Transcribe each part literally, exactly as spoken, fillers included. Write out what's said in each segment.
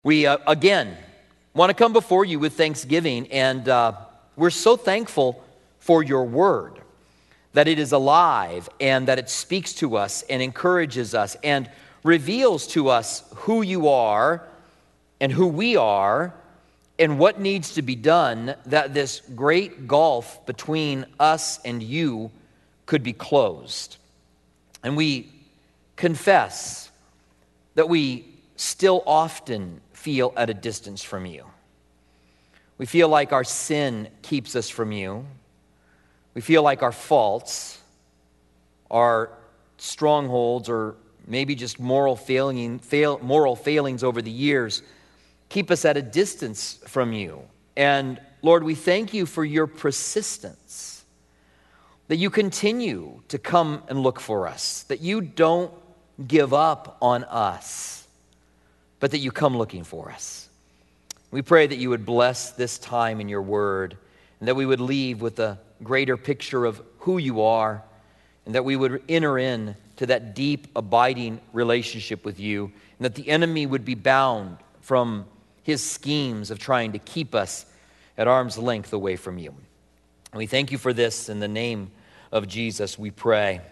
We, uh, again, want to come before you with thanksgiving, and uh, we're so thankful for your word, that it is alive and that it speaks to us and encourages us and reveals to us who you are and who we are and what needs to be done, that this great gulf between us and you could be closed. And we confess that we still often feel at a distance from you. We feel like our sin keeps us from you. We feel like our faults, our strongholds, or maybe just moral failing, fail, moral failings over the years keep us at a distance from you. And Lord, we thank you for your persistence, that you continue to come and look for us, that you don't give up on us, but that you come looking for us. We pray that you would bless this time in your word, and that we would leave with a greater picture of who you are, and that we would enter in to that deep, abiding relationship with you, and that the enemy would be bound from his schemes of trying to keep us at arm's length away from you. And we thank you for this. In the name of Jesus, we pray.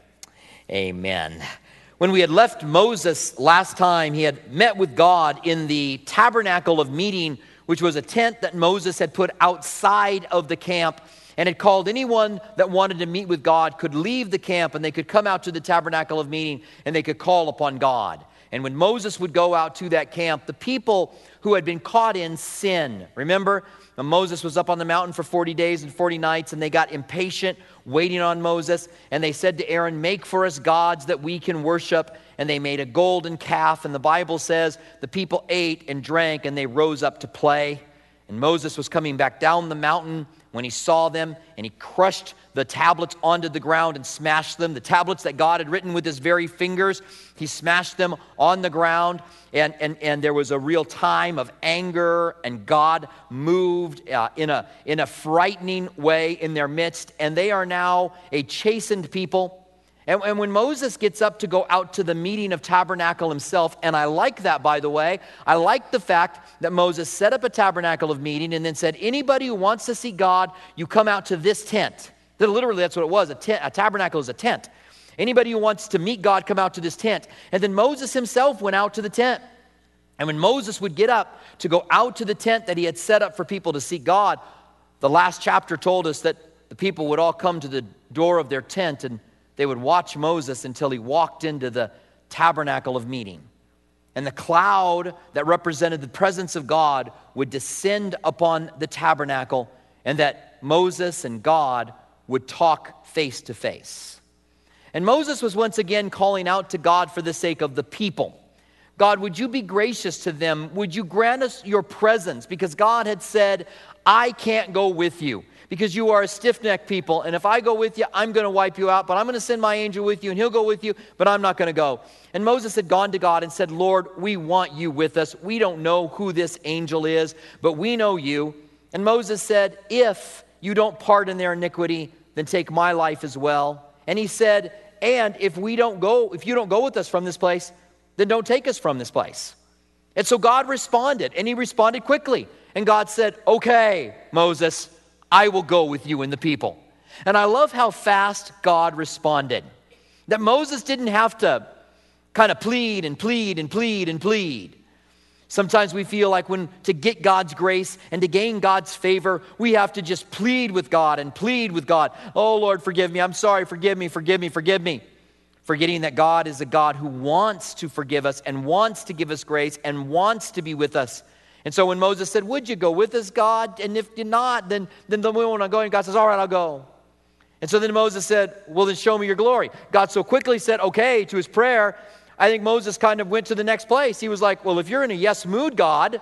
Amen. When we had left Moses last time, he had met with God in the tabernacle of meeting, which was a tent that Moses had put outside of the camp, and had called anyone that wanted to meet with God could leave the camp and they could come out to the tabernacle of meeting and they could call upon God. And when Moses would go out to that camp, the people who had been caught in sin, remember, when Moses was up on the mountain for forty days and forty nights, and they got impatient waiting on Moses, and they said to Aaron, "Make for us gods that we can worship." And they made a golden calf, and the Bible says the people ate and drank, and they rose up to play. And Moses was coming back down the mountain when he saw them, and he crushed the tablets onto the ground and smashed them. The tablets that God had written with his very fingers, he smashed them on the ground, and, and, and there was a real time of anger, and God moved uh, in, a, in a frightening way in their midst, and they are now a chastened people. And, and when Moses gets up to go out to the meeting of tabernacle himself, and I like that, by the way, I like the fact that Moses set up a tabernacle of meeting and then said, anybody who wants to see God, you come out to this tent. Literally, that's what it was. A, tent, a tabernacle is a tent. Anybody who wants to meet God, come out to this tent. And then Moses himself went out to the tent. And when Moses would get up to go out to the tent that he had set up for people to seek God, the last chapter told us that the people would all come to the door of their tent and they would watch Moses until he walked into the tabernacle of meeting. And the cloud that represented the presence of God would descend upon the tabernacle, and that Moses and God would talk face to face. And Moses was once again calling out to God for the sake of the people. God, would you be gracious to them? Would you grant us your presence? Because God had said, I can't go with you because you are a stiff-necked people. And if I go with you, I'm going to wipe you out. But I'm going to send my angel with you and he'll go with you, but I'm not going to go. And Moses had gone to God and said, Lord, we want you with us. We don't know who this angel is, but we know you. And Moses said, if you don't pardon their iniquity, then take my life as well. And he said, and if we don't go, if you don't go with us from this place, then don't take us from this place. And so God responded, and he responded quickly. And God said, okay, Moses, I will go with you and the people. And I love how fast God responded. That Moses didn't have to kind of plead and plead and plead and plead. Sometimes we feel like when to get God's grace and to gain God's favor, we have to just plead with God and plead with God. Oh, Lord, forgive me. I'm sorry. Forgive me, forgive me, forgive me. Forgetting that God is a God who wants to forgive us and wants to give us grace and wants to be with us. And so when Moses said, would you go with us, God? And if you're not, then, then we won't go. And God says, all right, I'll go. And so then Moses said, well, then show me your glory. God so quickly said, okay, to his prayer. I think Moses kind of went to the next place. He was like, well, if you're in a yes mood, God,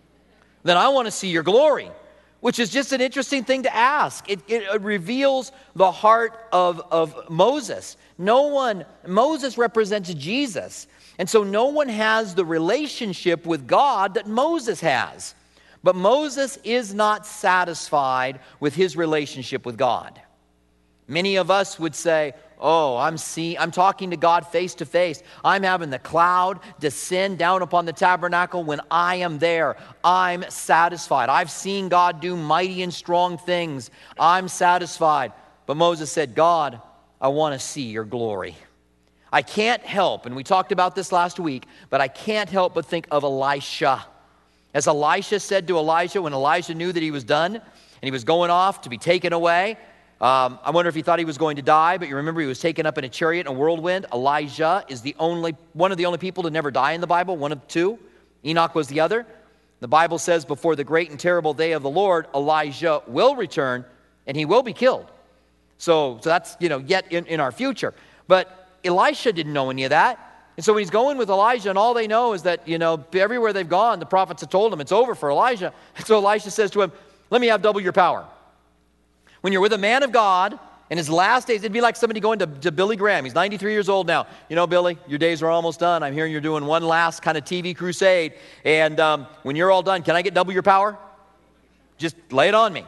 then I want to see your glory, which is just an interesting thing to ask. It, it reveals the heart of, of Moses. No one, Moses represents Jesus. And so no one has the relationship with God that Moses has. But Moses is not satisfied with his relationship with God. Many of us would say, Oh, I'm seeing, I'm talking to God face to face. I'm having the cloud descend down upon the tabernacle. When I am there, I'm satisfied. I've seen God do mighty and strong things. I'm satisfied. But Moses said, God, I want to see your glory. I can't help, and we talked about this last week, but I can't help but think of Elisha. As Elisha said to Elijah when Elijah knew that he was done and he was going off to be taken away, Um, I wonder if he thought he was going to die, but you remember he was taken up in a chariot in a whirlwind. Elijah is the only one of the only people to never die in the Bible, one of two. Enoch was the other. The Bible says before the great and terrible day of the Lord, Elijah will return and he will be killed. So, so that's, you know, yet in, in our future. But Elisha didn't know any of that. And so he's going with Elijah, and all they know is that, you know, everywhere they've gone, the prophets have told him it's over for Elijah. And so Elisha says to him, let me have double your power. When you're with a man of God in his last days, it'd be like somebody going to, to Billy Graham. He's ninety-three years old now. You know, Billy, your days are almost done. I'm hearing you're doing one last kind of T V crusade. And um, when you're all done, can I get double your power? Just lay it on me.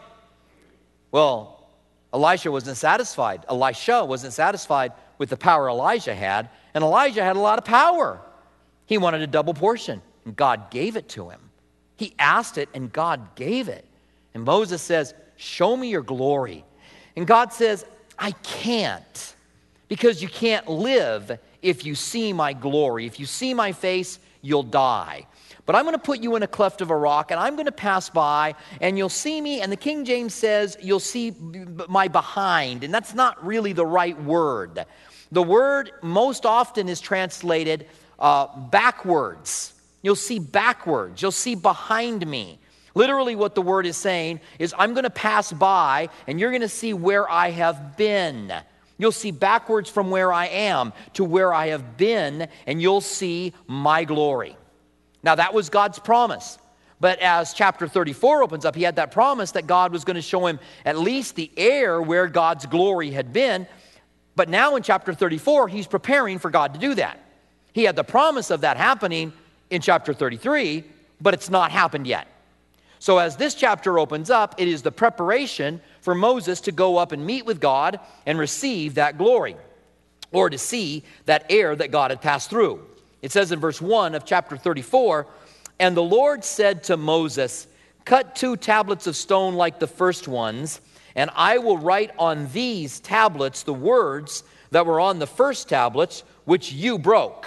Well, Elisha wasn't satisfied. Elisha wasn't satisfied with the power Elijah had. And Elijah had a lot of power. He wanted a double portion, and God gave it to him. He asked it, and God gave it. And Moses says, show me your glory. And God says, I can't, because you can't live if you see my glory. If you see my face, you'll die. But I'm going to put you in a cleft of a rock, and I'm going to pass by, and you'll see me. And the King James says, you'll see my behind. And that's not really the right word. The word most often is translated uh, backwards. You'll see backwards. You'll see behind me. Literally what the word is saying is I'm going to pass by and you're going to see where I have been. You'll see backwards from where I am to where I have been, and you'll see my glory. Now that was God's promise. But as chapter thirty-four opens up, he had that promise that God was going to show him at least the air where God's glory had been. But now in chapter thirty-four, he's preparing for God to do that. He had the promise of that happening in chapter thirty-three, but it's not happened yet. So as this chapter opens up, it is the preparation for Moses to go up and meet with God and receive that glory, or to see that air that God had passed through. It says in verse one of chapter thirty-four, and the Lord said to Moses, cut two tablets of stone like the first ones, and I will write on these tablets the words that were on the first tablets, which you broke.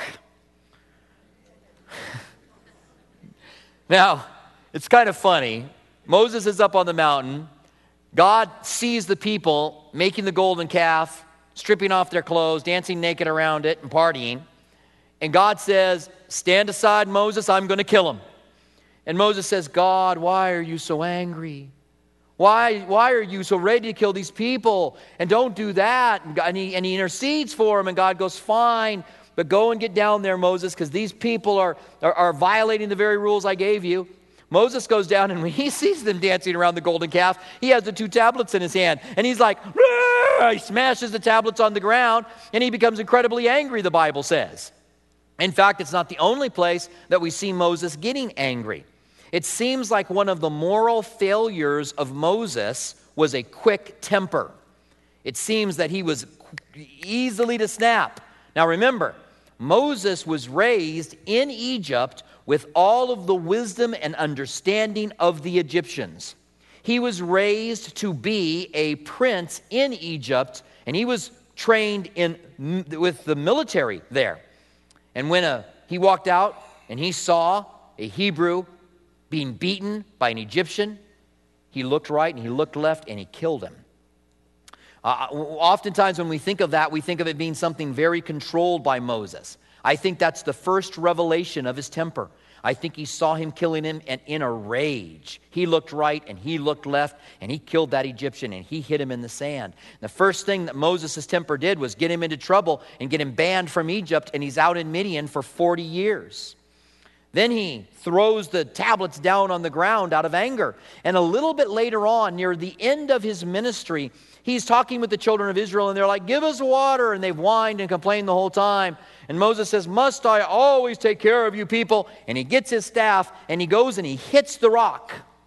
Now, it's kind of funny. Moses is up on the mountain. God sees the people making the golden calf, stripping off their clothes, dancing naked around it, and partying. And God says, stand aside, Moses, I'm going to kill him. And Moses says, God, why are you so angry? Why, why are you so ready to kill these people? And don't do that. And he, and he intercedes for him, and God goes, fine, but go and get down there, Moses, because these people are, are, are violating the very rules I gave you. Moses goes down, and when he sees them dancing around the golden calf, he has the two tablets in his hand, and he's like, Rah! He smashes the tablets on the ground, and he becomes incredibly angry, the Bible says. In fact, it's not the only place that we see Moses getting angry. It seems like one of the moral failures of Moses was a quick temper. It seems that he was easily to snap. Now remember, Moses was raised in Egypt with all of the wisdom and understanding of the Egyptians. He was raised to be a prince in Egypt, and he was trained in with the military there. And when a, he walked out and he saw a Hebrew being beaten by an Egyptian, he looked right and he looked left and he killed him. Uh, oftentimes when we think of that, we think of it being something very controlled by Moses. I think that's the first revelation of his temper. I think he saw him killing him, and in a rage, he looked right and he looked left, and he killed that Egyptian, and he hit him in the sand. The first thing that Moses' temper did was get him into trouble and get him banned from Egypt, and he's out in Midian for forty years. Then he throws the tablets down on the ground out of anger. And a little bit later on, near the end of his ministry, he's talking with the children of Israel, and they're like, give us water. And they've whined and complained the whole time. And Moses says, must I always take care of you people? And he gets his staff, and he goes and he hits the rock.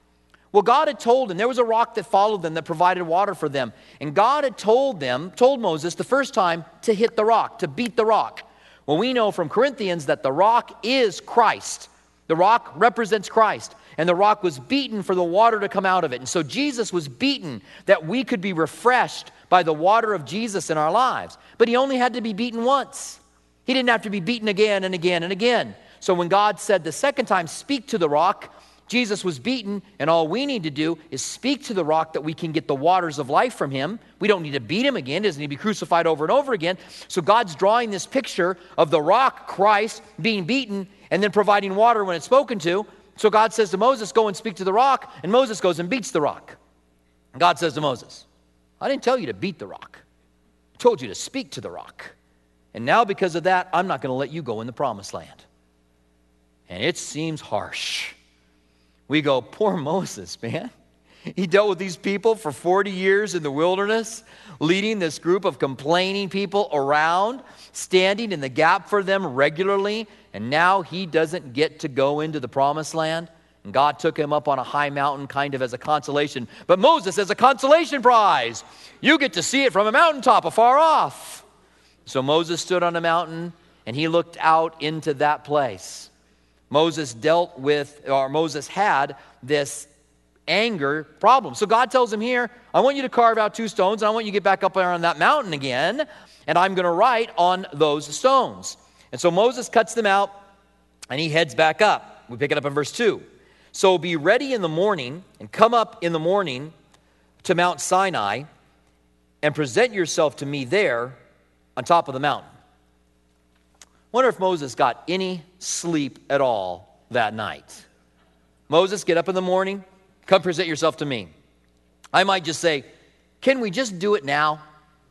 Well, God had told them, there was a rock that followed them that provided water for them. And God had told them, told Moses the first time to hit the rock, to beat the rock. Well, we know from Corinthians that the rock is Christ. The rock represents Christ. And the rock was beaten for the water to come out of it. And so Jesus was beaten that we could be refreshed by the water of Jesus in our lives. But he only had to be beaten once. He didn't have to be beaten again and again and again. So when God said the second time, speak to the rock, Jesus was beaten, and all we need to do is speak to the rock that we can get the waters of life from him. We don't need to beat him again. He doesn't need to be crucified over and over again. So God's drawing this picture of the rock, Christ, being beaten and then providing water when it's spoken to. So God says to Moses, go and speak to the rock, and Moses goes and beats the rock. And God says to Moses, I didn't tell you to beat the rock. I told you to speak to the rock. And now because of that, I'm not going to let you go in the promised land. And it seems harsh. We go, poor Moses, man. He dealt with these people for forty years in the wilderness, leading this group of complaining people around, standing in the gap for them regularly, and now he doesn't get to go into the promised land. And God took him up on a high mountain kind of as a consolation. But Moses as a consolation prize. You get to see it from a mountaintop afar off. So Moses stood on a mountain, and he looked out into that place. Moses dealt with, or Moses had this anger problem. So God tells him here, I want you to carve out two stones, and I want you to get back up there on that mountain again, and I'm going to write on those stones. And so Moses cuts them out, and he heads back up. We pick it up in verse two. So be ready in the morning, and come up in the morning to Mount Sinai, and present yourself to me there on top of the mountain. Wonder if Moses got any sleep at all that night. Moses, get up in the morning, come present yourself to me. I might just say, can we just do it now?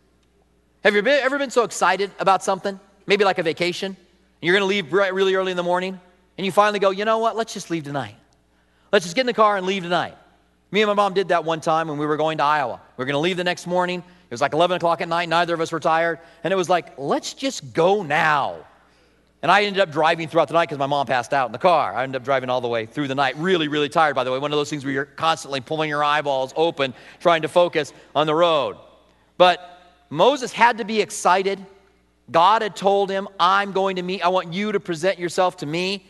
Have you been, ever been so excited about something? Maybe like a vacation. You're going to leave really early in the morning, and you finally go, you know what, let's just leave tonight. Let's just get in the car and leave tonight. Me and my mom did that one time when we were going to Iowa. We were going to leave the next morning. It was like eleven o'clock at night. Neither of us were tired. And it was like, let's just go now. And I ended up driving throughout the night because my mom passed out in the car. I ended up driving all the way through the night, really, really tired, by the way. One of those things where you're constantly pulling your eyeballs open, trying to focus on the road. But Moses had to be excited. God had told him, I'm going to meet, I want you to present yourself to me.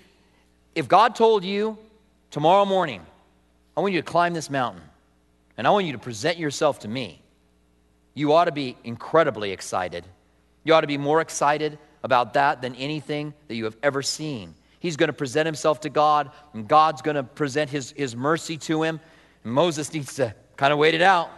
If God told you, tomorrow morning, I want you to climb this mountain, and I want you to present yourself to me, you ought to be incredibly excited. You ought to be more excited about that than anything that you have ever seen. He's going to present himself to God, and God's going to present his, his mercy to him. And Moses needs to kind of wait it out.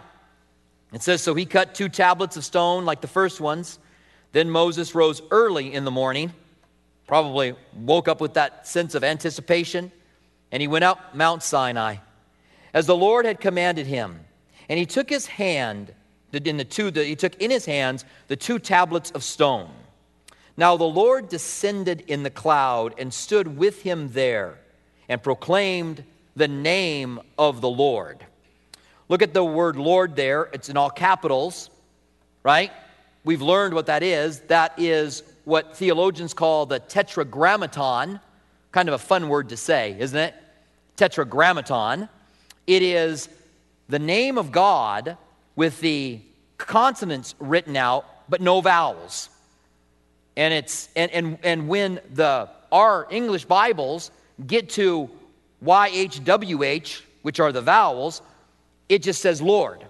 It says, so he cut two tablets of stone like the first ones. Then Moses rose early in the morning, probably woke up with that sense of anticipation, and he went up Mount Sinai, as the Lord had commanded him. And he took his hand, in the two, the, he took in his hands the two tablets of stone. Now the Lord descended in the cloud and stood with him there and proclaimed the name of the Lord. Look at the word Lord there. It's in all capitals, right? We've learned what that is. That is what theologians call the tetragrammaton. Kind of a fun word to say, isn't it? Tetragrammaton. It is the name of God with the consonants written out, but no vowels. And it's and, and and when the our English Bibles get to Y H W H, which are the vowels, it just says Lord.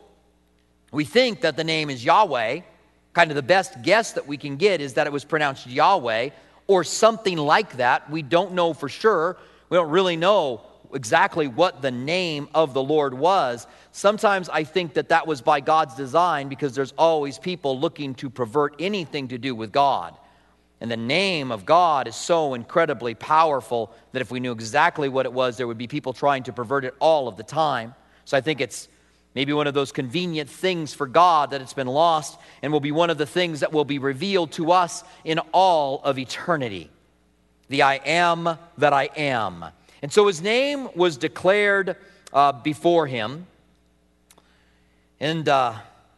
We think that the name is Yahweh. Kind of the best guess that we can get is that it was pronounced Yahweh or something like that. We don't know for sure. We don't really know exactly what the name of the Lord was. Sometimes I think that that was by God's design because there's always people looking to pervert anything to do with God. And the name of God is so incredibly powerful that if we knew exactly what it was, there would be people trying to pervert it all of the time. So I think it's maybe one of those convenient things for God that it's been lost and will be one of the things that will be revealed to us in all of eternity. The I am that I am. And so his name was declared uh, before him. And uh,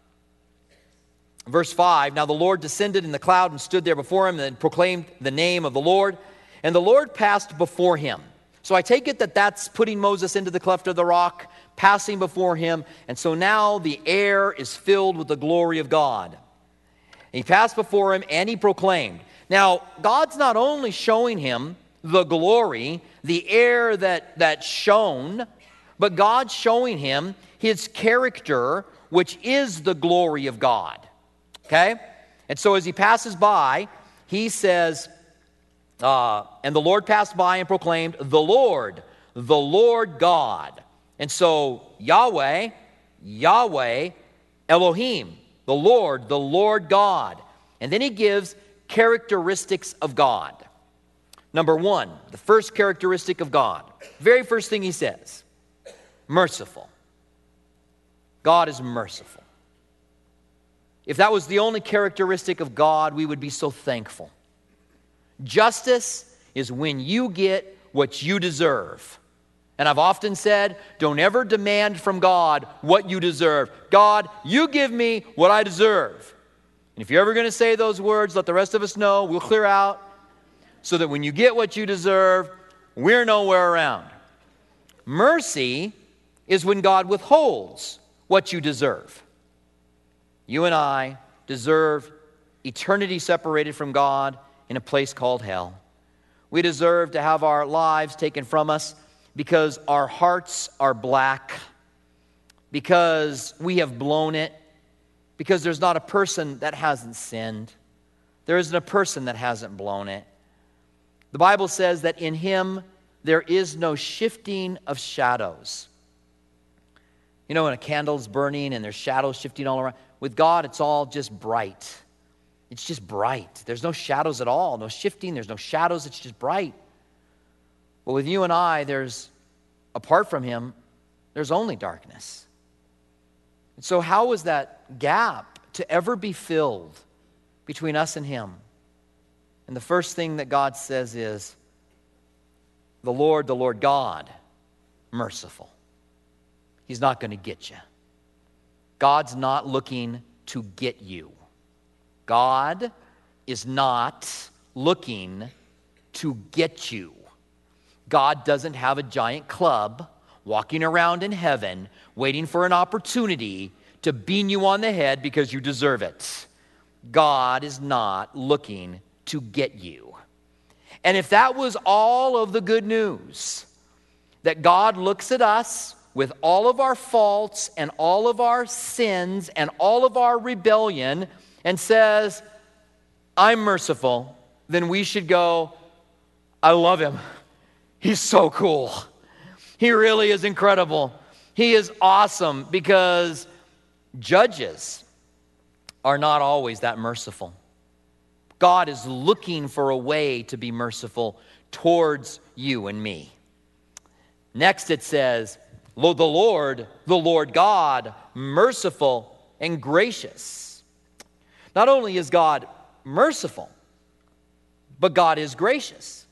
verse five, now the Lord descended in the cloud and stood there before him and proclaimed the name of the Lord. And the Lord passed before him. So I take it that that's putting Moses into the cleft of the rock, passing before him, and so now the air is filled with the glory of God. He passed before him and he proclaimed. Now, God's not only showing him the glory, the air that, that shone, but God's showing him his character, which is the glory of God. Okay? And so as he passes by, he says, uh, and the Lord passed by and proclaimed, the Lord, the Lord God. And so Yahweh, Yahweh, Elohim, the Lord, the Lord God. And then he gives characteristics of God. Number one, the first characteristic of God. Very first thing he says, merciful. God is merciful. If that was the only characteristic of God, we would be so thankful. Justice is when you get what you deserve. And I've often said, don't ever demand from God what you deserve. God, you give me what I deserve. And if you're ever going to say those words, let the rest of us know. We'll clear out so that when you get what you deserve, we're nowhere around. Mercy is when God withholds what you deserve. You and I deserve eternity separated from God in a place called hell. We deserve to have our lives taken from us because our hearts are black, because we have blown it, because there's not a person that hasn't sinned. There isn't a person that hasn't blown it. The Bible says that in him there is no shifting of shadows. You know, when a candle's burning and there's shadows shifting all around, with God it's all just bright. It's just bright. There's no shadows at all, no shifting, there's no shadows, it's just bright. But with you and I, there's, apart from him, there's only darkness. And so how is that gap to ever be filled between us and him? And the first thing that God says is, the Lord, the Lord God, merciful. He's not going to get you. God's not looking to get you. God is not looking to get you. God doesn't have a giant club walking around in heaven waiting for an opportunity to bean you on the head because you deserve it. God is not looking to get you. And if that was all of the good news, that God looks at us with all of our faults and all of our sins and all of our rebellion and says, I'm merciful, then we should go, I love him. He's so cool. He really is incredible. He is awesome, because judges are not always that merciful. God is looking for a way to be merciful towards you and me. Next it says, the Lord, the Lord God, merciful and gracious. Not only is God merciful, but God is gracious.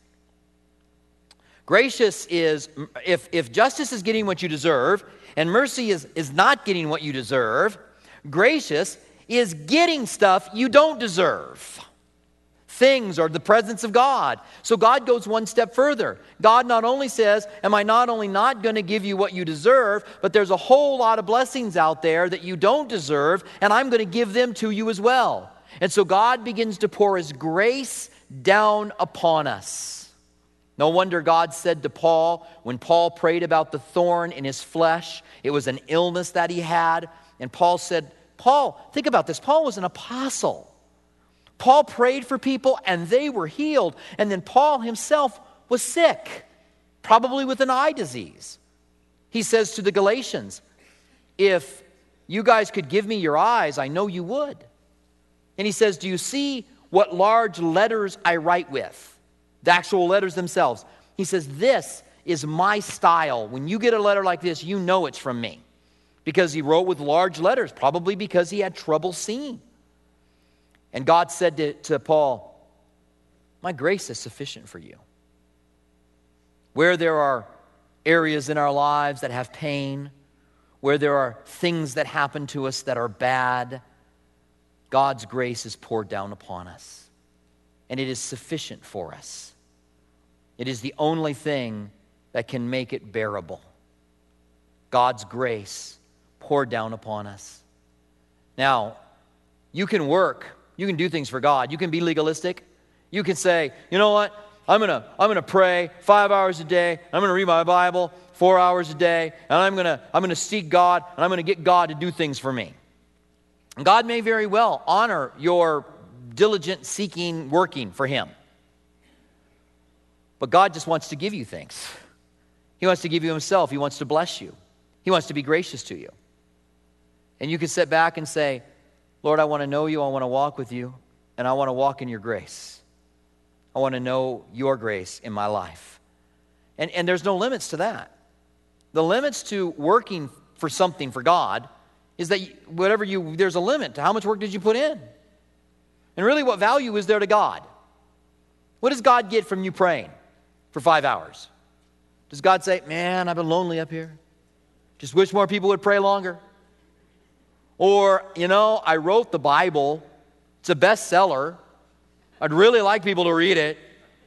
Gracious is, if, if justice is getting what you deserve, and mercy is, is not getting what you deserve, gracious is getting stuff you don't deserve. Things are the presence of God. So God goes one step further. God not only says, am I not only not going to give you what you deserve, but there's a whole lot of blessings out there that you don't deserve, and I'm going to give them to you as well. And so God begins to pour his grace down upon us. No wonder God said to Paul, when Paul prayed about the thorn in his flesh, it was an illness that he had, and Paul said, Paul, think about this, Paul was an apostle. Paul prayed for people and they were healed. And then Paul himself was sick, probably with an eye disease. He says to the Galatians, if you guys could give me your eyes, I know you would. And he says, do you see what large letters I write with? The actual letters themselves. He says, this is my style. When you get a letter like this, you know it's from me. Because he wrote with large letters, probably because he had trouble seeing. And God said to, to Paul, my grace is sufficient for you. Where there are areas in our lives that have pain, where there are things that happen to us that are bad, God's grace is poured down upon us. And it is sufficient for us. It is the only thing that can make it bearable. God's grace poured down upon us. Now, you can work. You can do things for God. You can be legalistic. You can say, you know what? I'm going to I'm going to pray five hours a day. I'm going to read my Bible four hours a day. And I'm going to I'm going to seek God. And I'm going to get God to do things for me. And God may very well honor your diligent seeking, working for Him. But God just wants to give you things. He wants to give you Himself. He wants to bless you. He wants to be gracious to you. And you can sit back and say, Lord, I want to know you. I want to walk with you. And I want to walk in your grace. I want to know your grace in my life. And, and there's no limits to that. The limits to working for something for God is that you, whatever you, there's a limit to how much work did you put in. And really, what value is there to God? What does God get from you praying for five hours? Does God say, man, I've been lonely up here. Just wish more people would pray longer. Or, you know, I wrote the Bible. It's a bestseller. I'd really like people to read it.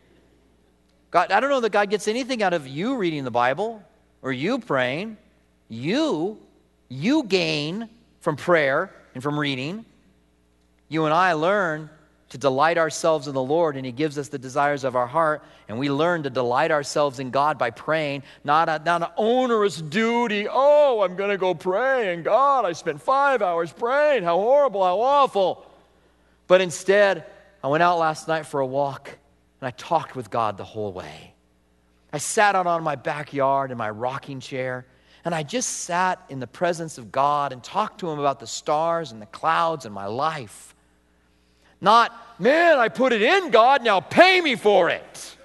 God, I don't know that God gets anything out of you reading the Bible or you praying. You, you gain from prayer and from reading. You and I learn to delight ourselves in the Lord, and He gives us the desires of our heart, and we learn to delight ourselves in God by praying, not, a, not an onerous duty. Oh, I'm going to go pray, and God, I spent five hours praying. How horrible, how awful. But instead, I went out last night for a walk, and I talked with God the whole way. I sat out on my backyard in my rocking chair, and I just sat in the presence of God and talked to Him about the stars and the clouds in my life. Not, man, I put it in, God, now pay me for it.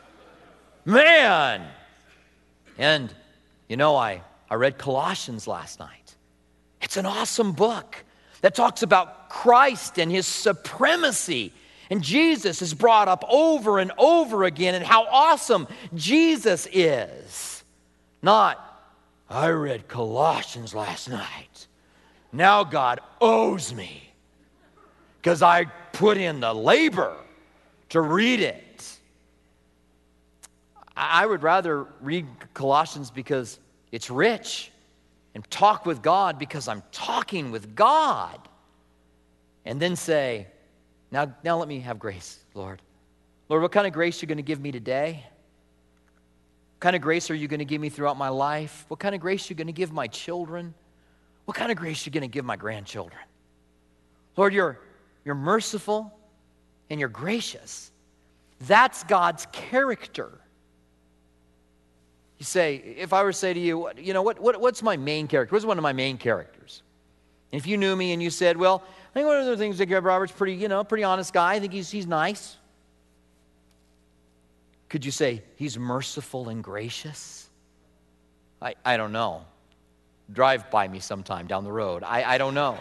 Man. And, you know, I, I read Colossians last night. It's an awesome book that talks about Christ and His supremacy. And Jesus is brought up over and over again and how awesome Jesus is. Not, I read Colossians last night. Now God owes me because I put in the labor to read it. I would rather read Colossians because it's rich and talk with God because I'm talking with God. And then say, Now, now let me have grace, Lord. Lord, what kind of grace are you going to give me today? What kind of grace are you going to give me throughout my life? What kind of grace are you going to give my children? What kind of grace are you going to give my grandchildren? Lord, you're, you're merciful and you're gracious. That's God's character. You say, if I were to say to you, you know, what, what, what's my main character? What's one of my main characters? And if you knew me and you said, well, I think one of the things that Robert's pretty, you know, pretty honest guy. I think he's he's nice. Could you say he's merciful and gracious? I, I don't know. Drive by me sometime down the road. I, I don't know.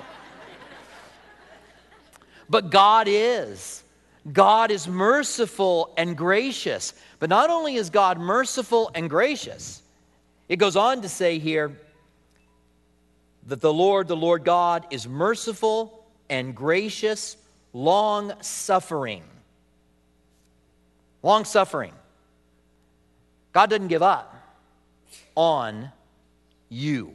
But God is. God is merciful and gracious. But not only is God merciful and gracious, it goes on to say here that the Lord, the Lord God, is merciful and gracious, long-suffering. Long-suffering. God doesn't give up on you.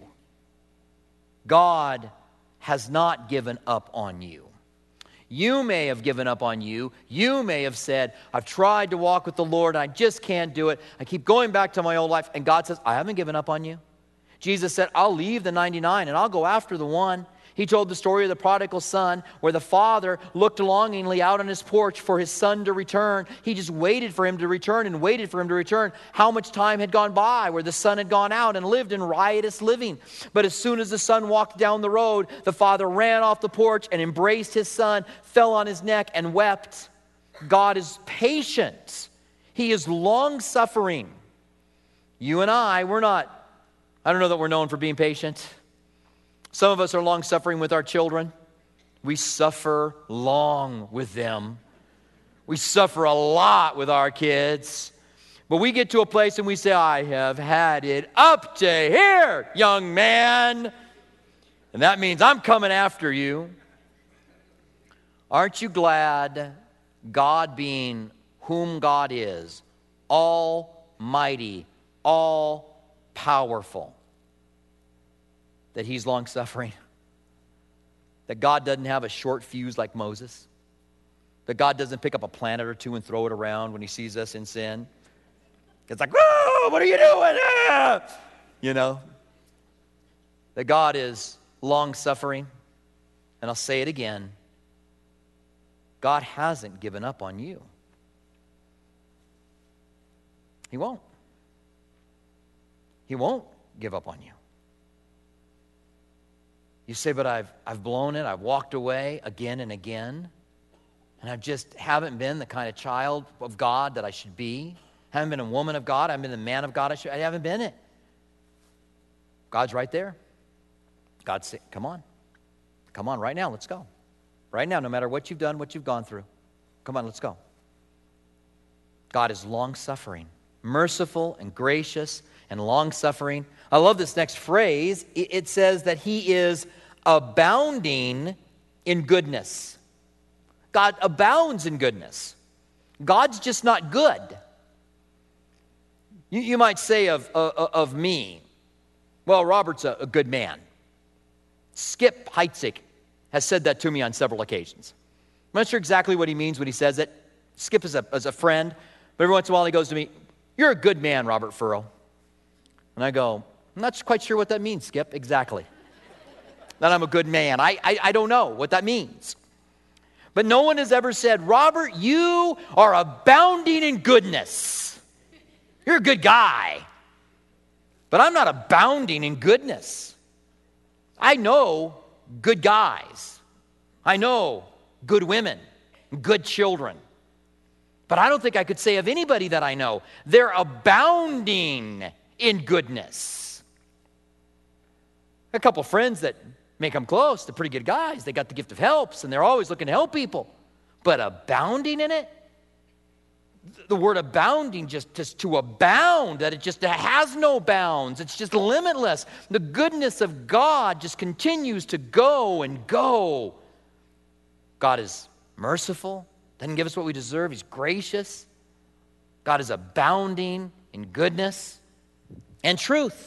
God has not given up on you. You may have given up on you. You may have said, I've tried to walk with the Lord, and I just can't do it. I keep going back to my old life. And God says, I haven't given up on you. Jesus said, I'll leave the ninety-nine and I'll go after the one. He told the story of the prodigal son where the father looked longingly out on his porch for his son to return. He just waited for him to return and waited for him to return. How much time had gone by where the son had gone out and lived in riotous living. But as soon as the son walked down the road, the father ran off the porch and embraced his son, fell on his neck and wept. God is patient. He is long-suffering. You and I, we're not, I don't know that we're known for being patient. Some of us are long-suffering with our children. We suffer long with them. We suffer a lot with our kids. But we get to a place and we say, I have had it up to here, young man. And that means I'm coming after you. Aren't you glad God being whom God is, almighty, all powerful, that he's long suffering, that God doesn't have a short fuse like Moses, that God doesn't pick up a planet or two and throw it around when he sees us in sin. It's like, whoa, what are you doing? Ah! You know, that God is long suffering. And I'll say it again, God hasn't given up on you. He won't. He won't give up on you. You say, but I've, I've blown it. I've walked away again and again. And I just haven't been the kind of child of God that I should be. I haven't been a woman of God. I haven't been the man of God I should. I haven't been it. God's right there. God's saying, come on. Come on, right now, let's go. Right now, no matter what you've done, what you've gone through. Come on, let's go. God is long-suffering, merciful and gracious and long-suffering. I love this next phrase. It says that he is abounding in goodness. God abounds in goodness. God's just not good. You, you might say of, of, of me, well, Robert's a, a good man. Skip Heitzig has said that to me on several occasions. I'm not sure exactly what he means when he says it. Skip is a, is a friend, but every once in a while he goes to me, you're a good man, Robert Furrow. And I go, I'm not quite sure what that means, Skip, exactly. That I'm a good man. I, I, I don't know what that means. But no one has ever said, Robert, you are abounding in goodness. You're a good guy. But I'm not abounding in goodness. I know good guys. I know good women, good children. But I don't think I could say of anybody that I know, they're abounding in goodness. A couple friends that make them close, they're pretty good guys. They got the gift of helps, and they're always looking to help people. But abounding in it? The word abounding, just, just to abound, that it just has no bounds. It's just limitless. The goodness of God just continues to go and go. God is merciful, doesn't give us what we deserve. He's gracious. God is abounding in goodness and truth.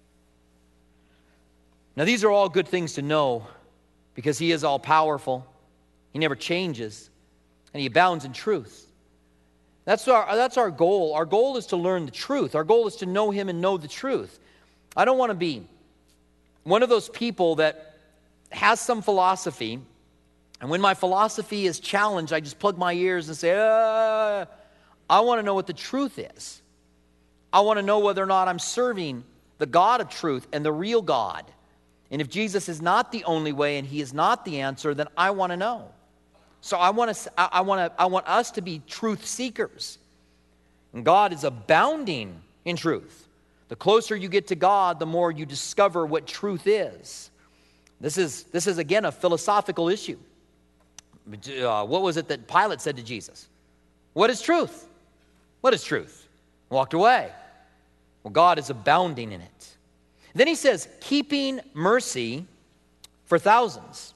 Now, these are all good things to know because he is all-powerful. He never changes, and he abounds in truth. That's our, that's our goal. Our goal is to learn the truth. Our goal is to know him and know the truth. I don't want to be one of those people that has some philosophy, and when my philosophy is challenged, I just plug my ears and say, uh, I want to know what the truth is. I want to know whether or not I'm serving the God of truth and the real God. And if Jesus is not the only way and he is not the answer, then I want to know. So I want to, I want to, I want us to be truth seekers. And God is abounding in truth. The closer you get to God, the more you discover what truth is. This is, this is again, a philosophical issue. Uh, what was it that Pilate said to Jesus? What is truth? What is truth? Walked away. Well, God is abounding in it. Then he says, keeping mercy for thousands.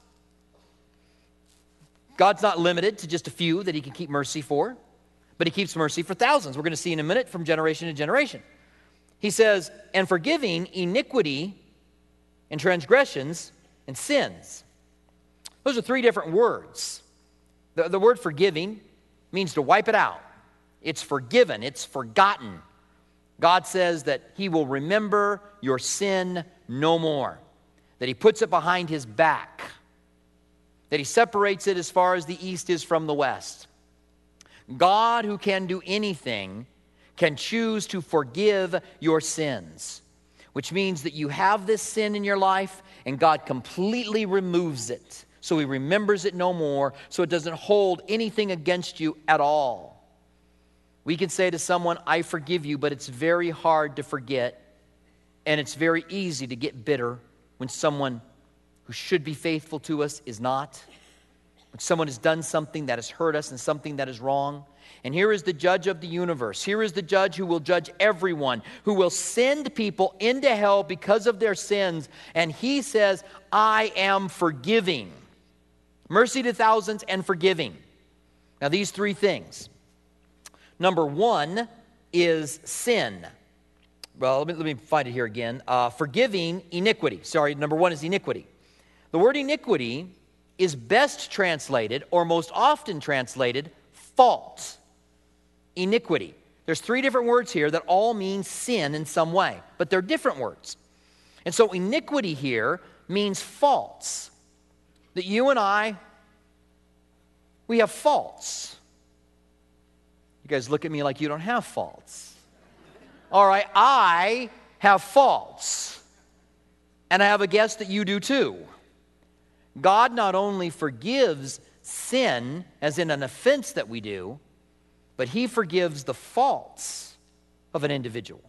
God's not limited to just a few that he can keep mercy for, but he keeps mercy for thousands. We're going to see in a minute from generation to generation. He says, and forgiving iniquity and transgressions and sins. Those are three different words. The, the word forgiving means to wipe it out. It's forgiven. It's forgotten. God says that he will remember your sin no more, that he puts it behind his back, that he separates it as far as the east is from the west. God, who can do anything, can choose to forgive your sins, which means that you have this sin in your life and God completely removes it. So he remembers it no more, so it doesn't hold anything against you at all. We can say to someone, I forgive you, but it's very hard to forget, and it's very easy to get bitter when someone who should be faithful to us is not. When someone has done something that has hurt us and something that is wrong. And here is the judge of the universe. Here is the judge who will judge everyone, who will send people into hell because of their sins. And he says, I am forgiving. Mercy to thousands and forgiving. Now these three things. Number one is sin. well, let me, let me find it here again. Uh, forgiving iniquity. Sorry, number one is iniquity. The word iniquity is best translated, or most often translated, fault. Iniquity. There's three different words here that all mean sin in some way, but they're different words. And so iniquity here means faults. That you and I, we have faults. You guys look at me like you don't have faults. All right, I have faults. And I have a guess that you do too. God not only forgives sin, as in an offense that we do, but he forgives the faults of an individual.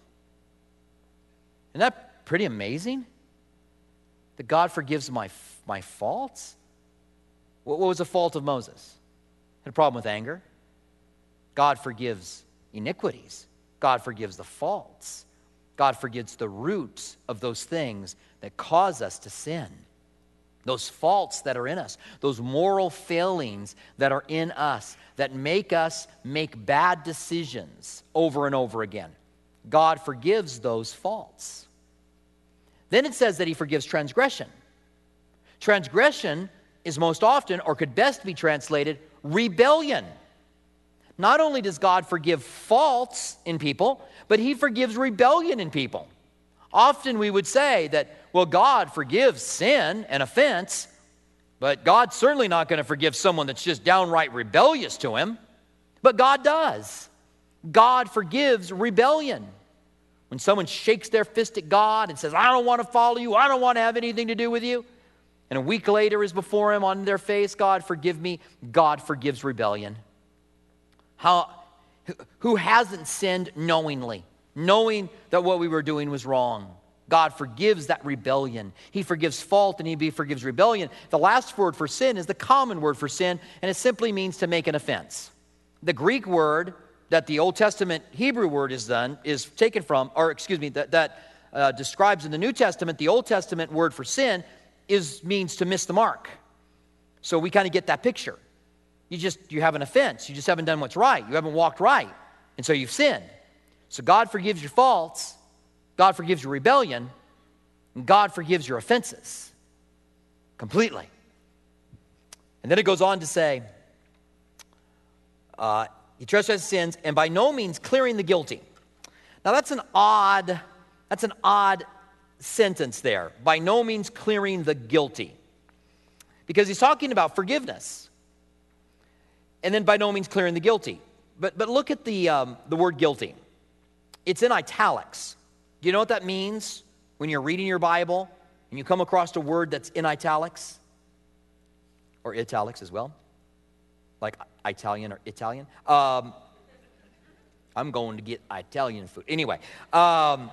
Isn't that pretty amazing? That God forgives my, my faults? What, what was the fault of Moses? Had a problem with anger. God forgives iniquities. God forgives the faults. God forgives the roots of those things that cause us to sin. Those faults that are in us, those moral failings that are in us, that make us make bad decisions over and over again. God forgives those faults. Then it says that he forgives transgression. Transgression is most often, or could best be translated, rebellion. Not only does God forgive faults in people, but he forgives rebellion in people. Often we would say that, well, God forgives sin and offense, but God's certainly not going to forgive someone that's just downright rebellious to him. But God does. God forgives rebellion. When someone shakes their fist at God and says, I don't want to follow you, I don't want to have anything to do with you, and a week later is before him on their face, God, forgive me, God forgives rebellion. How, who hasn't sinned knowingly? Knowing that what we were doing was wrong. God forgives that rebellion. He forgives fault and he forgives rebellion. The last word for sin is the common word for sin, and it simply means to make an offense. The Greek word that the Old Testament Hebrew word is done is taken from, or excuse me, that, that uh, describes in the New Testament, the Old Testament word for sin is means to miss the mark. So we kind of get that picture. You just, you have an offense. You just haven't done what's right. You haven't walked right. And so you've sinned. So God forgives your faults, God forgives your rebellion, and God forgives your offenses completely. And then it goes on to say, uh, he trespasses sins, and by no means clearing the guilty. Now that's an odd, that's an odd sentence there. By no means clearing the guilty. Because he's talking about forgiveness. And then by no means clearing the guilty. But but look at the um, the word guilty. It's in italics. Do you know what that means when you're reading your Bible and you come across a word that's in italics? Or italics as well? Like Italian or Italian? Um, I'm going to get Italian food. Anyway, um,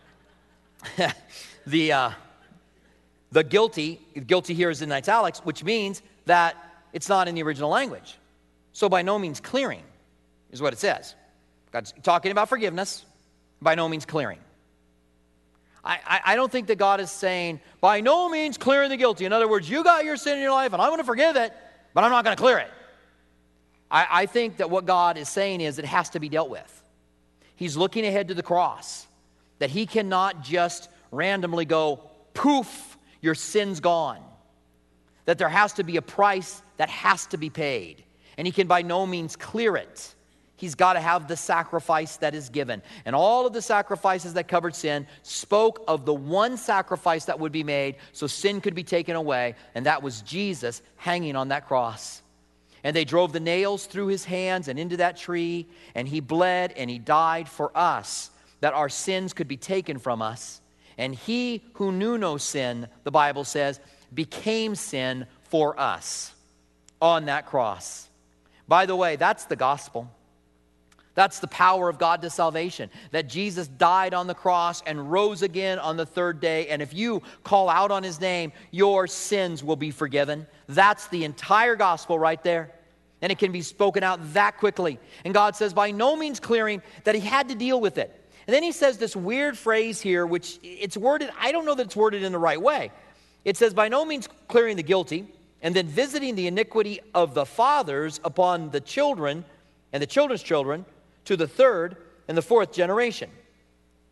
the, uh, the guilty, guilty here is in italics, which means that it's not in the original language. So by no means clearing is what it says. God's talking about forgiveness, by no means clearing. I, I, I don't think that God is saying, by no means clearing the guilty. In other words, you got your sin in your life, and I'm going to forgive it, but I'm not going to clear it. I, I think that what God is saying is it has to be dealt with. He's looking ahead to the cross, that he cannot just randomly go, poof, your sin's gone. That there has to be a price that has to be paid, and he can by no means clear it. He's got to have the sacrifice that is given. And all of the sacrifices that covered sin spoke of the one sacrifice that would be made so sin could be taken away, and that was Jesus hanging on that cross. And they drove the nails through his hands and into that tree, and he bled and he died for us, that our sins could be taken from us. And he who knew no sin, the Bible says, became sin for us on that cross. By the way, that's the gospel. That's the power of God to salvation, that Jesus died on the cross and rose again on the third day. And if you call out on his name, your sins will be forgiven. That's the entire gospel right there. And it can be spoken out that quickly. And God says, by no means clearing, that he had to deal with it. And then he says this weird phrase here, which it's worded, I don't know that it's worded in the right way. It says, by no means clearing the guilty, and then visiting the iniquity of the fathers upon the children and the children's children, to the third and the fourth generation.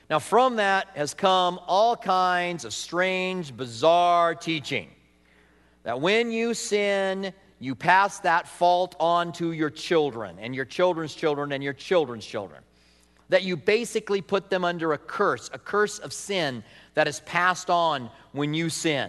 Now, from that has come all kinds of strange, bizarre teaching. That when you sin, you pass that fault on to your children, and your children's children, and your children's children. That you basically put them under a curse, a curse of sin that is passed on when you sin.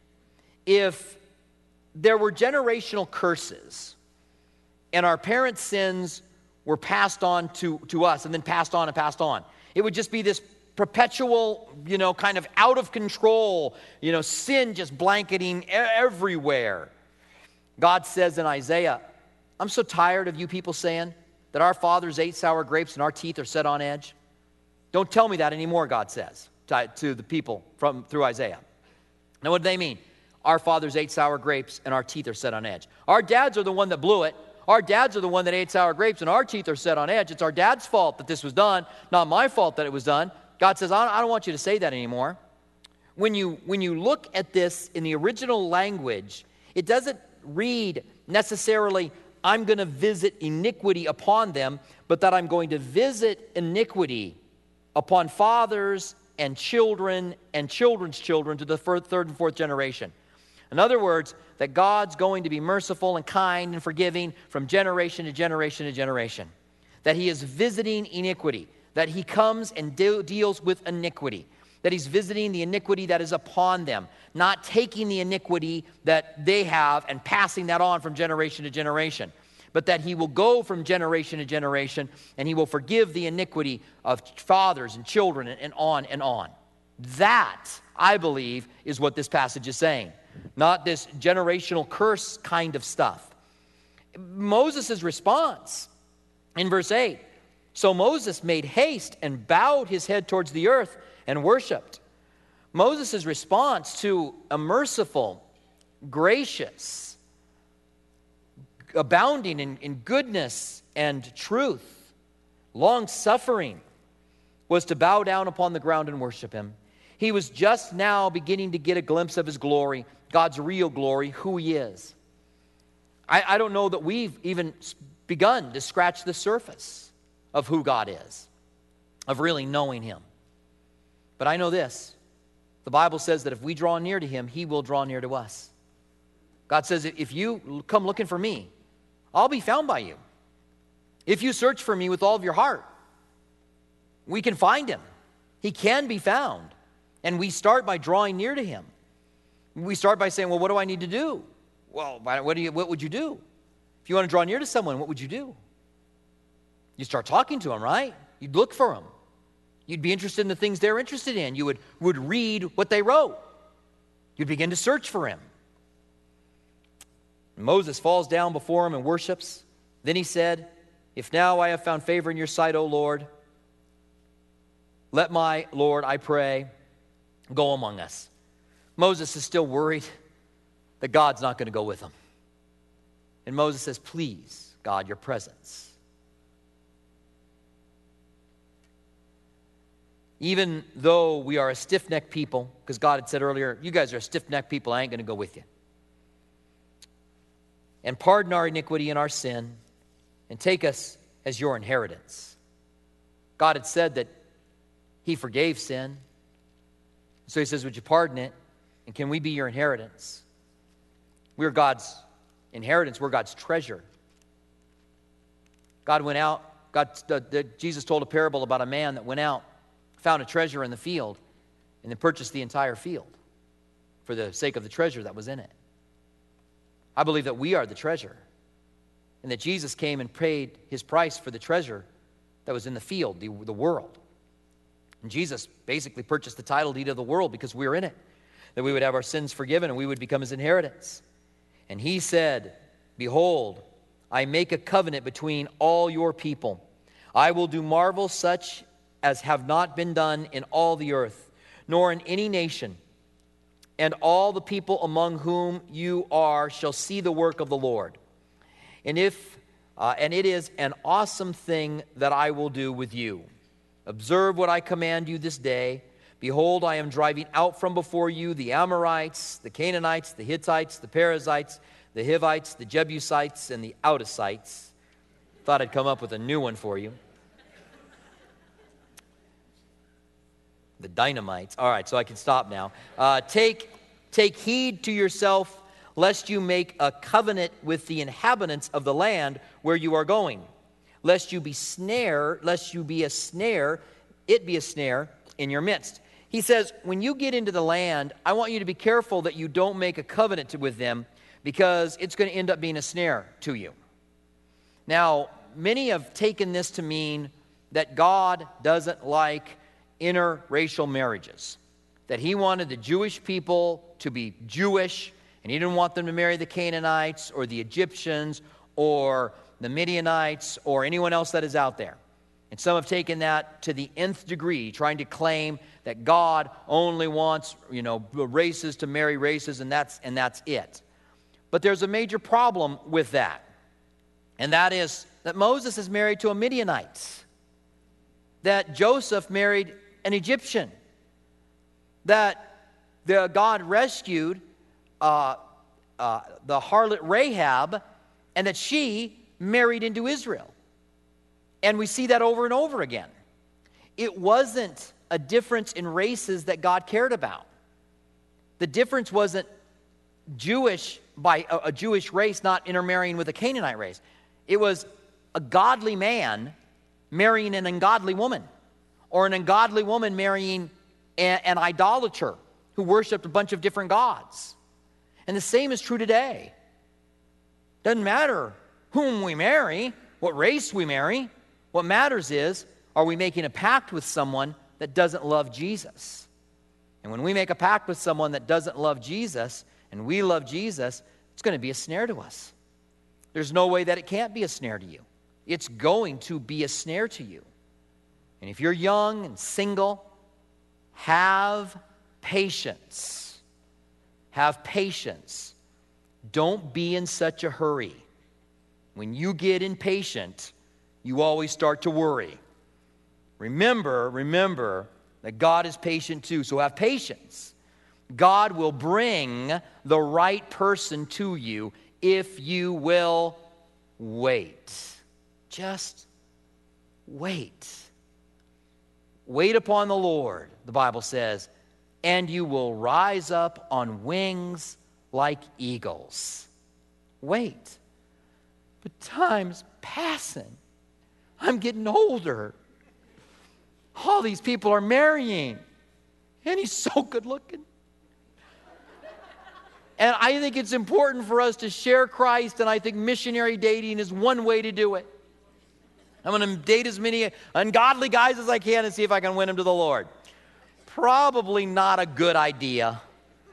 If there were generational curses, and our parents' sins were passed on to, to us, and then passed on and passed on, it would just be this perpetual, you know, kind of out of control, you know, sin just blanketing everywhere. God says in Isaiah, I'm so tired of you people saying that our fathers ate sour grapes and our teeth are set on edge. Don't tell me that anymore, God says to, to the people from through Isaiah. Now, what do they mean? Our fathers ate sour grapes and our teeth are set on edge. Our dads are the one that blew it. Our dads are the one that ate sour grapes and our teeth are set on edge. It's our dad's fault that this was done, not my fault that it was done. God says, I don't want you to say that anymore. When you, when you look at this in the original language, it doesn't read necessarily, I'm going to visit iniquity upon them, but that I'm going to visit iniquity upon fathers and children and children's children to the third and fourth generation. In other words, that God's going to be merciful and kind and forgiving from generation to generation to generation. That he is visiting iniquity. That he comes and de- deals with iniquity. That he's visiting the iniquity that is upon them. Not taking the iniquity that they have and passing that on from generation to generation. But that he will go from generation to generation and he will forgive the iniquity of fathers and children and, and on and on. That, I believe, is what this passage is saying. Not this generational curse kind of stuff. Moses' response in verse eight. So Moses made haste and bowed his head towards the earth and worshiped. Moses' response to a merciful, gracious, abounding in, in goodness and truth, long-suffering, was to bow down upon the ground and worship him. He was just now beginning to get a glimpse of his glory, God's real glory, who he is. I, I don't know that we've even begun to scratch the surface of who God is, of really knowing him. But I know this. The Bible says that if we draw near to him, he will draw near to us. God says, if you come looking for me, I'll be found by you. If you search for me with all of your heart, we can find him. He can be found. And we start by drawing near to him. We start by saying, well, what do I need to do? Well, what, do you, what would you do? If you want to draw near to someone, what would you do? You start talking to them, right? You'd look for them. You'd be interested in the things they're interested in. You would, would read what they wrote. You'd begin to search for him. Moses falls down before him and worships. Then he said, if now I have found favor in your sight, O Lord, let my Lord, I pray, go among us. Moses is still worried that God's not going to go with him. And Moses says, please, God, your presence. Even though we are a stiff-necked people, because God had said earlier, you guys are a stiff-necked people, I ain't going to go with you. And pardon our iniquity and our sin, and take us as your inheritance. God had said that he forgave sin. So he says, would you pardon it? And can we be your inheritance? We're God's inheritance. We're God's treasure. God went out. God, the, the, Jesus told a parable about a man that went out, found a treasure in the field, and then purchased the entire field for the sake of the treasure that was in it. I believe that we are the treasure, and that Jesus came and paid his price for the treasure that was in the field, the, the world. And Jesus basically purchased the title deed of the world because we were in it, that we would have our sins forgiven and we would become his inheritance. And he said, behold, I make a covenant between all your people. I will do marvels such as have not been done in all the earth, nor in any nation. And all the people among whom you are shall see the work of the Lord. And if uh, and it is an awesome thing that I will do with you. Observe what I command you this day. Behold, I am driving out from before you the Amorites, the Canaanites, the Hittites, the Perizzites, the Hivites, the Jebusites, and the Outasites. Thought I'd come up with a new one for you. The dynamites. All right, so I can stop now. Uh, take, take heed to yourself, lest you make a covenant with the inhabitants of the land where you are going, lest you be snare, lest you be a snare, it be a snare in your midst. He says, when you get into the land, I want you to be careful that you don't make a covenant with them, because it's going to end up being a snare to you. Now, many have taken this to mean that God doesn't like interracial marriages, that he wanted the Jewish people to be Jewish, and he didn't want them to marry the Canaanites or the Egyptians or the Midianites or anyone else that is out there. And some have taken that to the nth degree, trying to claim that God only wants, you know, races to marry races, and that's and that's it. But there's a major problem with that, and that is that Moses is married to a Midianite, that Joseph married an Egyptian, that the God rescued uh, uh, the harlot Rahab, and that she married into Israel. And we see that over and over again. It wasn't a difference in races that God cared about. The difference wasn't Jewish by a, a Jewish race not intermarrying with a Canaanite race. It was a godly man marrying an ungodly woman, or an ungodly woman marrying a, an idolater who worshiped a bunch of different gods. And the same is true today. Doesn't matter whom we marry, what race we marry. What matters is, are we making a pact with someone that doesn't love Jesus? And when we make a pact with someone that doesn't love Jesus, and we love Jesus, it's going to be a snare to us. There's no way that it can't be a snare to you. It's going to be a snare to you. And if you're young and single, have patience. Have patience. Don't be in such a hurry. When you get impatient, you always start to worry. Remember, remember that God is patient too, so have patience. God will bring the right person to you if you will wait. Just wait. Wait upon the Lord, the Bible says, and you will rise up on wings like eagles. Wait. But time's passing. I'm getting older. All these people are marrying. And he's so good looking. And I think it's important for us to share Christ, and I think missionary dating is one way to do it. I'm going to date as many ungodly guys as I can and see if I can win them to the Lord. Probably not a good idea.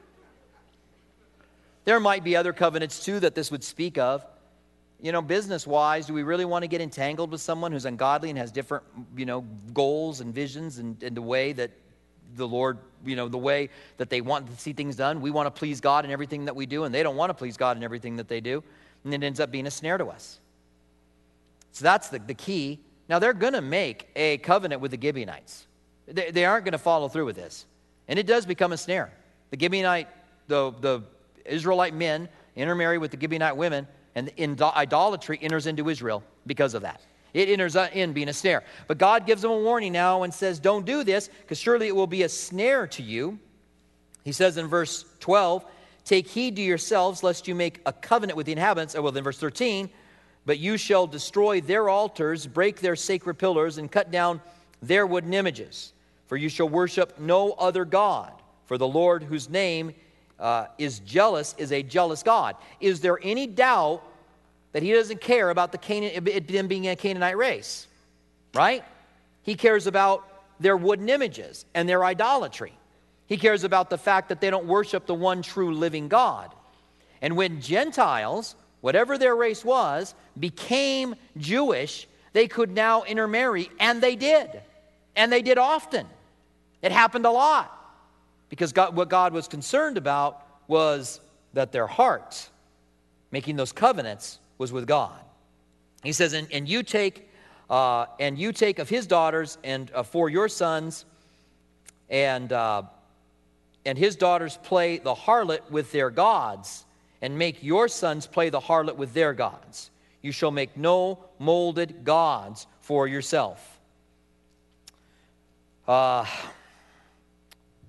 There might be other covenants too that this would speak of. You know, business-wise, do we really want to get entangled with someone who's ungodly and has different, you know, goals and visions and, and the way that the Lord, you know, the way that they want to see things done? We want to please God in everything that we do, and they don't want to please God in everything that they do, and it ends up being a snare to us. So that's the, the key. Now, they're going to make a covenant with the Gibeonites. They, they aren't going to follow through with this, and it does become a snare. The Gibeonite, the, the Israelite men intermarry with the Gibeonite women, and in idolatry enters into Israel because of that. It enters in being a snare. But God gives them a warning now and says, don't do this, because surely it will be a snare to you. He says in verse twelve, take heed to yourselves, lest you make a covenant with the inhabitants. Oh, well, then verse thirteen, but you shall destroy their altars, break their sacred pillars, and cut down their wooden images. For you shall worship no other God. For the Lord, whose name uh, is jealous, is a jealous God. Is there any doubt that he doesn't care about the Canaan, it them being a Canaanite race? Right? He cares about their wooden images and their idolatry. He cares about the fact that they don't worship the one true living God. And when Gentiles, whatever their race was, became Jewish, they could now intermarry, and they did. And they did often. It happened a lot. Because God, what God was concerned about was that their heart, making those covenants, was with God. He says, and, and you take uh, and you take of his daughters and uh, for your sons, and uh, and his daughters play the harlot with their gods, and make your sons play the harlot with their gods. You shall make no molded gods for yourself. Uh,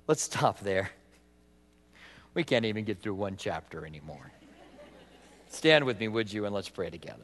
let's stop there. We can't even get through one chapter anymore. Stand with me, would you, and let's pray together.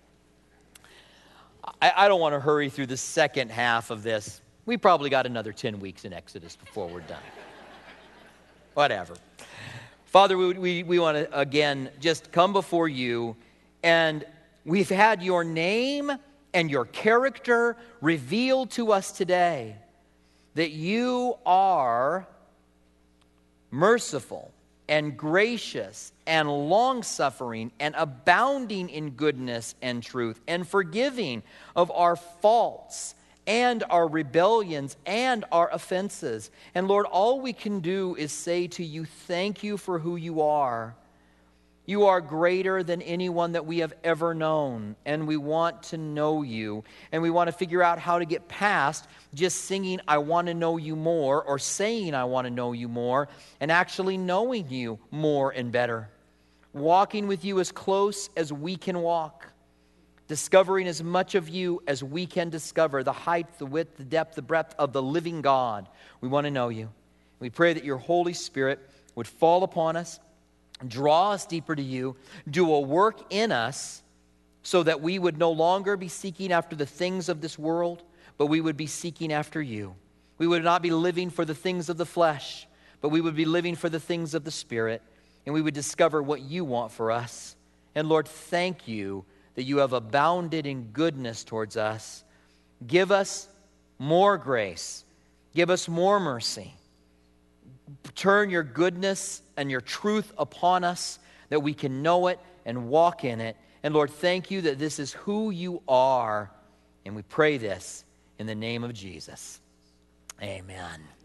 I, I don't want to hurry through the second half of this. We probably got another ten weeks in Exodus before we're done. Whatever. Father, we, we, we want to, again, just come before you, and we've had your name and your character revealed to us today, that you are merciful and gracious and long-suffering and abounding in goodness and truth and forgiving of our faults and our rebellions and our offenses. And Lord, all we can do is say to you, thank you for who you are. You are greater than anyone that we have ever known, and we want to know you, and we want to figure out how to get past just singing, I want to know you more, or saying, I want to know you more, and actually knowing you more and better. Walking with you as close as we can walk. Discovering as much of you as we can discover, the height, the width, the depth, the breadth of the living God. We want to know you. We pray that your Holy Spirit would fall upon us, draw us deeper to you, do a work in us so that we would no longer be seeking after the things of this world, but we would be seeking after you. We would not be living for the things of the flesh, but we would be living for the things of the Spirit, and we would discover what you want for us. And Lord, thank you that you have abounded in goodness towards us. Give us more grace. Give us more mercy. Turn your goodness and your truth upon us, that we can know it and walk in it. And Lord, thank you that this is who you are. And we pray this in the name of Jesus. Amen.